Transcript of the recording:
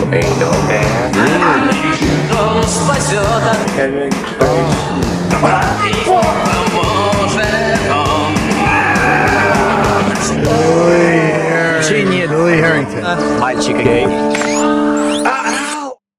Ain't no gas. Kevin Louis Harrington. Мальчик гей.